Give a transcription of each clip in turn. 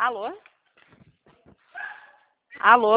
Alô? Alô?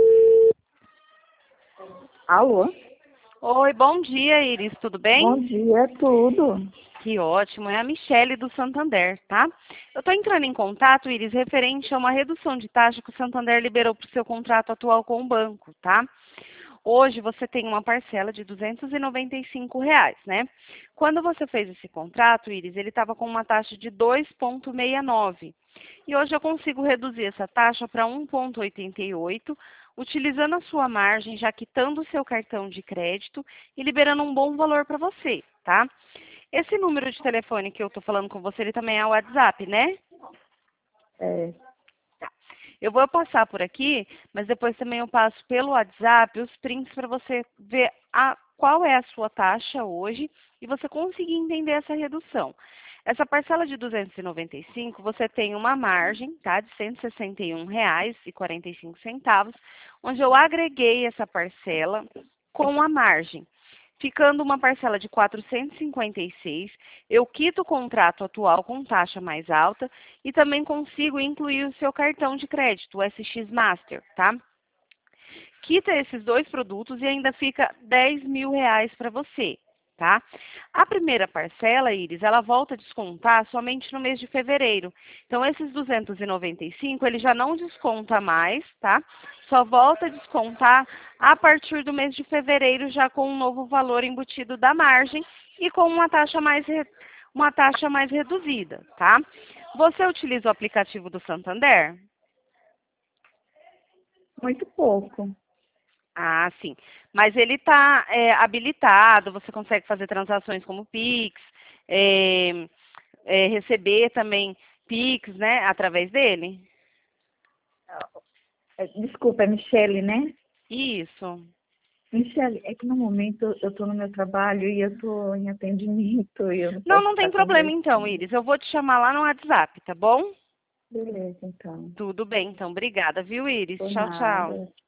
Alô? Oi, bom dia, Iris, tudo bem? Bom dia, tudo. Que ótimo, é a Michele do Santander, tá? Eu tô entrando em contato, Iris, referente a uma redução de taxa que o Santander liberou para o seu contrato atual com o banco, tá? Hoje você tem uma parcela de R$ 295, né? Quando você fez esse contrato, Iris, ele estava com uma taxa de 2,69. E hoje eu consigo reduzir essa taxa para 1,88, utilizando a sua margem, já quitando o seu cartão de crédito e liberando um bom valor para você, tá? Esse número de telefone que eu estou falando com você, ele também é o WhatsApp, né? É, Eu vou passar por aqui, mas depois também eu passo pelo WhatsApp os prints para você ver qual é a sua taxa hoje e você conseguir entender essa redução. Essa parcela de 295, você tem uma margem, tá, de R$ 161,45, onde eu agreguei essa parcela com a margem. Ficando uma parcela de 456, eu quito o contrato atual com taxa mais alta e também consigo incluir o seu cartão de crédito, o SX Master, tá? Quita esses dois produtos e ainda fica R$ 10.000 para você, tá? A primeira parcela, Iris, ela volta a descontar somente no mês de fevereiro. Então, esses 295, ele já não desconta mais, tá? Só volta a descontar a partir do mês de fevereiro, já com um novo valor embutido da margem e com uma taxa mais reduzida, tá? Você utiliza o aplicativo do Santander? muito pouco. Ah, sim. Mas ele está habilitado, você consegue fazer transações como Pix, é, receber também Pix, né, através dele? Desculpa, é Michele, né? Isso. Michele, é que no momento eu estou no meu trabalho e eu estou em atendimento e eu não Não, posso não tem estar problema então, conversando. Iris. Eu vou te chamar lá no WhatsApp, tá bom? Beleza, então. Tudo bem, então. Obrigada, viu, Iris? Por Tchau, tchau. nada.